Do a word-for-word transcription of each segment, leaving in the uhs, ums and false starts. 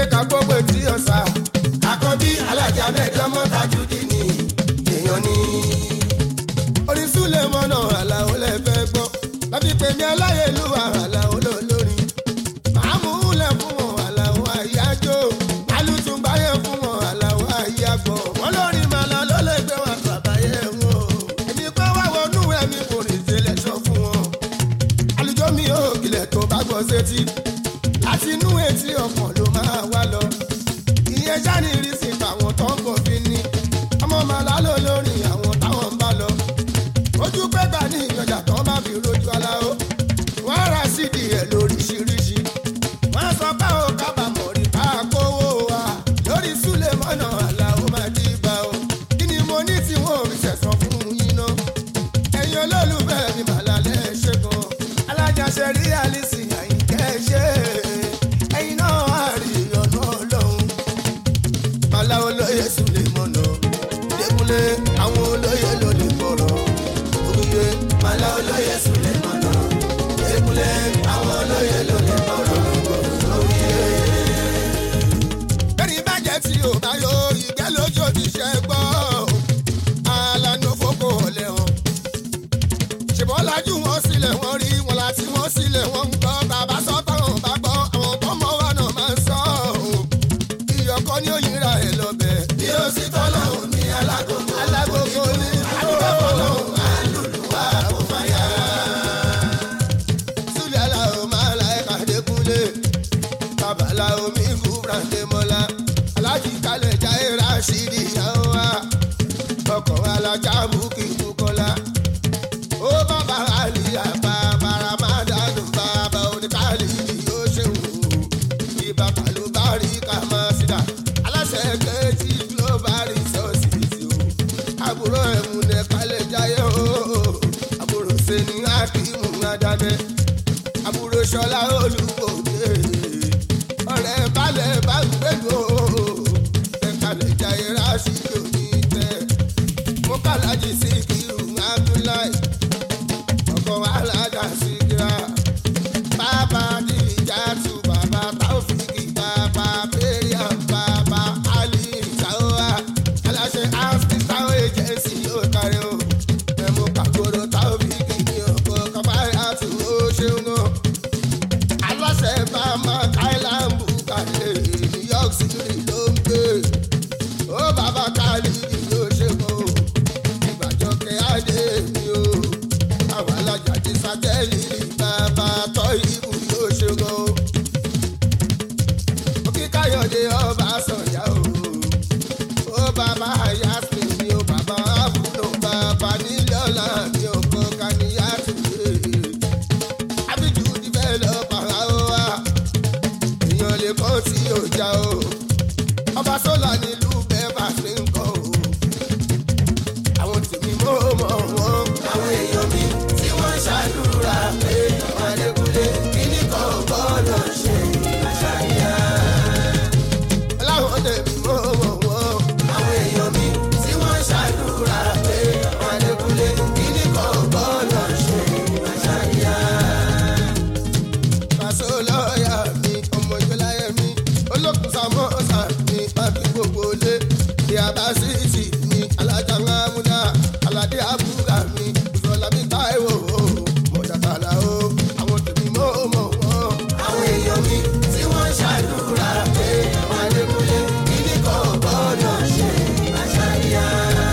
ká gbogbo tí ó sá. Àkọ́bí alájà mẹ́jọ mọ́ta jùdí ni èèyàn ní. Orin Súlẹ̀ mọ́nà Àlàó lẹ fẹ́ gbọ́. Lábí pèmí aláyélúwà Àlàó lólórin. Màá mú lẹ̀ fún wọn Àlàó àyájó. Alùtùnbáyé fún wọn Àlàó àyágbọ̀. Wọ́n lórin màlá ló lè gbé wọn bàbáyé wọn. Èmi pé wá wọnú ẹ̀mí kò rìn sílẹ̀ sọ fún wọn. Àlùjọ mi ò kìlẹ̀ tó bá gbọ́ sétí. Àti inú etí ọkàn ló máa wá lọ. Ìyẹn jáde ìrísí tàwọn tó ń bọ̀ fi ní. Ọmọ màlá ló lórin àwọn táwọn ń bá lọ. Ojú pẹ́gbà ní ìjọjà tó bá fi rojú Àlàó. Wọ́n ra sídìí ẹ̀ lóríṣiríṣi. Wọ́n sọ pé ó kábàámọ̀ rí ká kówó wa. Lórí Súlẹ̀ mọ́nà Àlàó máa dì bá o. Kí ni mo ní tí wọ́n rí sẹ̀sán fún yín ná? Ẹ̀yin olólùfẹ́ mi màlá lẹ́ ṣe gan. Alájàṣe rí àlìsí Àyìnkẹ́ ṣe. Ẹ̀yin náà á rí ọ̀nà Ọlọ́run. Màlá olóyè Súlẹ̀ mọ́nà. Dékúnlé àwọn olóyè ló lè gbọ́rọ̀. Ògùnyé màlá olóyè Súlẹ̀ mọ́nà. Dékúnlé àwọn olóyè ló lè gbọ́rọ̀. Ògùnyé. Bẹ́ẹ̀ni bàjẹ́ tí ò bá yọ ìgbẹ́ lójó ti ṣe gbọ́. Alánú fòkò ọ̀lẹ́ hàn. Ṣèbọ́ lajú wọn sílẹ̀ wọ́n rí wọn láti wọ́n sílẹ̀ wọ́n ń gbọ́. Bàbá sọ táwọn bá gbọ́ àwọn tó mọ̀ wá náà máa ń sọ. Ìyọ̀kọ́ ni ó yíra ẹ̀ lọ́bẹ̀. Bí ó sì tọ́lọ́hùn ní alágogo. Alágogo ní àdúgbò fọlọ́hùn àlùlùwà kò fàyà. Súlẹ̀ Àlàó máa la ẹ̀ka Dékúnlé. Bàbá Àlàó mi kú Brandémọ́lá. Alájí kalẹ̀ jáde Rashidi ìyàwó wa. Ọkọ̀ alájà Bukki Bukola. Ó bàbá àlìyá bàbá Ramadanu bàbá oníkàlì yóò ṣeun. Ibà kàlù bàrí ká máa sídà. Aláṣẹ kejì global resources o. Àbúrò ẹ̀mú ní kalẹ̀ jáyé o. Àbúrò sẹ́ni Akímù Adábẹ́. Àbúrò Ṣọlá Olúkòdé. Ọ̀rẹ́ balẹ̀ bá ń gbẹ́dọ̀ o. Ẹ̀kalẹ̀ jáyé Rashidi òní tẹ́. Mo kàlájì sí Kírù Abdullahi. Ọkọ̀ alájà Síkírà. Bàbá Dìjà tù bàbá Taofiki bàbá Bẹ́ríà bàbá Ali Ìsáwá. Aláṣẹ Áfíríkà táwọn agency yóò kárí o. Ẹ̀mú kàkóró Taofiki ní ọkọ̀ kábàárà tù ó ṣeun náà. Aláṣẹ Bàmá Káìláńbù kàlẹ́ New York City ló ń gbé. Ó bàbá Kálí yóò ṣe mọ́. Ìbàjọ́kẹ́ Adé mi o. Àwọn alájà ti sátẹ́lì bàbá tọ́ ìbù yóò ṣe mọ́. Òkè Káyọ̀dé ọba sọ̀yà o. Ó bàbá Yasmin mi o. Bàbá Àbúrò bàbá Nílọ́lá mi ò kọ́ Kàníyà tùwé. Abidju developer o wa. Èèyàn lè kọ́ tí ò já o. Ọba Sọ́lá nílùú bẹ́ẹ̀bà ṣe ń kọ́ o. Àwọn tèmi mọ́ mọ́ wọn. Àwọn èèyàn mi tí wọ́n ṣàdúrà pé ọmọ Adékúnlé kíní kan ò gbọ́dọ̀ ṣe àṣàyà. Láwọn tèmi mọ́ mọ́ wọn. Àwọn èèyàn mi tí wọ́n ṣàdúrà pé ọmọ Adékúnlé kíní kan ò gbọ́dọ̀ ṣe àṣàyà. Pàṣẹ lọ́ọ̀yà mi ọmọ ìgbéláyé mi olókùn sàmọ́sà mi pàbí gbogbo lé. Ìyàbá sí ìtì mi alájà ńlá múdà aládé àbúrà mi ìfọ̀lá mi Táíwò mọ̀jàkàlà o. Àwọn tèmi mọ́ mọ́ wọn. Àwọn èèyàn mi tí wọ́n ṣàdúrà pé ọmọ Adékúnlé kíní kan ò gbọ́dọ̀ ṣe àṣàyà.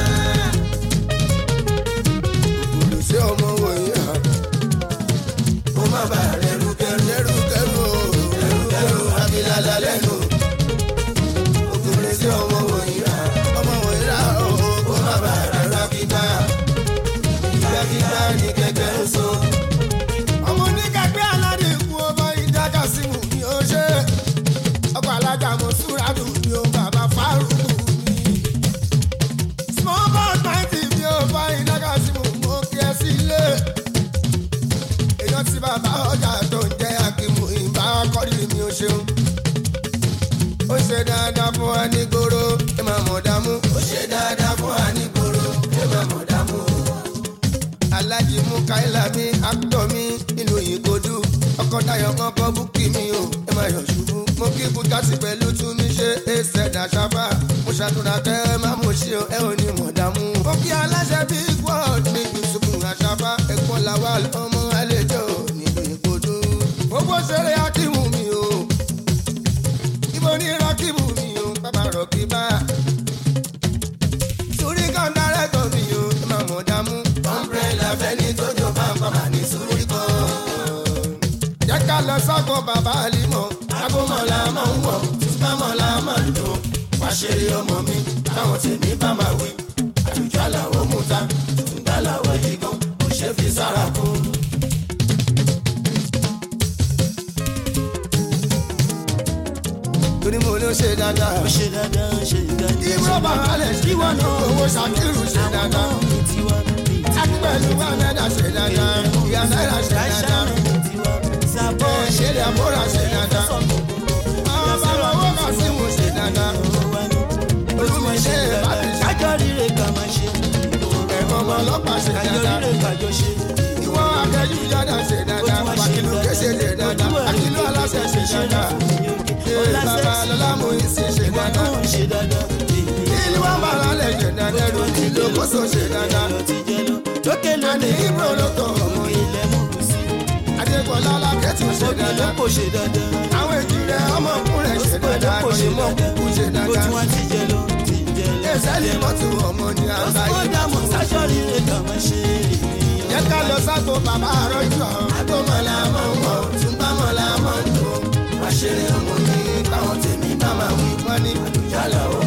Òkùnrin sí ọmọ wọ̀nyí hà. Mo má bàa rẹ̀rù kẹrù rẹ̀rù kẹrù o. Rẹ̀rù kẹrù abilala lẹ́nu. Òkùnrin sí ọmọ wọ̀nyí hà. Ọmọ wọ̀nyí hà o. Mo má bàa rẹ̀rù kíkà. Kíkà kíkà ní kẹ̀kẹ́ ń so. Ọmọ oníkàgbé aládé kú ọmọ ìdájà sí mú ní o ṣe. Ọkọ̀ alájà mo súra dùn ní o bàbá Fárúkù mi. Small boy ninety mi ò bá ìdájà sí mú mo kí ẹ sílé. Èèyàn tí bàbá ọjà tó ń jẹ́ Akímù ìbá kọ́rí mi ò ṣeun. Ó ṣe dáadáa fún wa ní gbòòrò ẹ máa mọ̀ dààmú. Ó ṣe dáadáa fún wa ní gbòòrò ẹ máa mọ̀ dààmú. Alájí Múkáílà mi àkútọ̀ mi nílùú Ìkòdú. Ọkọ̀ Dayọ̀ ọkọ̀ Búkì mi o ẹ máa yọ̀ ṣubú. Mo kí bùkátì pẹ̀lú tún mi ṣe ẹsẹ̀ dàṣàfà mo ṣàdúrà kẹ́ má mo ṣe ẹ ò ní mọ̀ dààmú. ó kí aláṣẹ big world ní yusufu àṣàfà ẹ̀gbọ́n làwa ọmọ àlejò nílùú ìgbòdú. gbogbo ṣeré akíwù mi o ibo ní rọkìbù mi o bàbá rọkìbá. sórí kan dárẹ́tọ̀ mi o ẹ má mọ̀ dààmú. umbrella fẹ́ni tójó bá ń pàmà ní sórí kan. jẹ́ ká lọ sọ́kọ̀ bàbá àlímọ̀ agbómọ̀lá máa ń wọ̀ túbámọ̀lá máa ń dùn. wá ṣeré ọmọ mi táwọn tèmi bá máa wí. àlùjọ àlàó mú ta túnbà làwọ̀ yìí gan kò ṣe fi sára kún. torí mo ló ṣe dáadáa. ó ṣe dáadáa ṣe dáadáa. ìwọ bàbá lè ṣí wọn náà owó ṣàkírù ṣe dáadáa. àti pẹ̀lú wa náírà ṣe dáadáa. ìyá náírà ṣe dáadáa. ẹ̀ ṣe lè àbúrò ṣe dáadáa. bàbá owó kan sí mo ṣe dáadáa. olùmọ̀ ṣe ìbàdí ṣe. kájọ rire ká máa ṣe. ẹ̀fọ́ ọmọ ọlọ́pàá ṣe kájọ dáadáa. rire kájọ ṣe. ìwọ akẹ́jú yàrá ṣe dáadáa. wàkìlú kéṣe ṣe dáadáa. àkìlú aláṣẹ ṣe dáadáa. bàbá lọ́lá mo ń ṣe ṣe dáadáa. ṣe dáadáa. ìlú wa máa lálẹ́ ṣe dáadáa. ẹ̀rọ ìlú kóso ṣe dáadáa. lókè àní lónìí ìbò ló tọ̀ ọmọ yìí. ilẹ̀ múlù sí. adékọ̀ọ́lá lákẹ́tù ṣe òkè dáadáa. lóko ṣe dáadáa. àwọn èjì rẹ̀ ọmọkùnrin ṣe dáadáa. kò ṣe òyìnbó kúkú ṣe ó dáadáa. tún wá ti jẹ lọ ti jẹ lọ. ẹsẹ̀ ní mọ́tò ọmọ ní ó àgbáyé. dààmú sájọ́ rire ká máa ṣe. yẹ ká lọ sáko bàbá àrọ́jù ọ̀. agbómọ̀lá mọ̀ ń wọ̀ túnbámọ̀lá mọ̀ ń dùn. wá ṣeré ọmọ mi táwọn tèmi bá máa wí wọ́n ní àlùjálà ó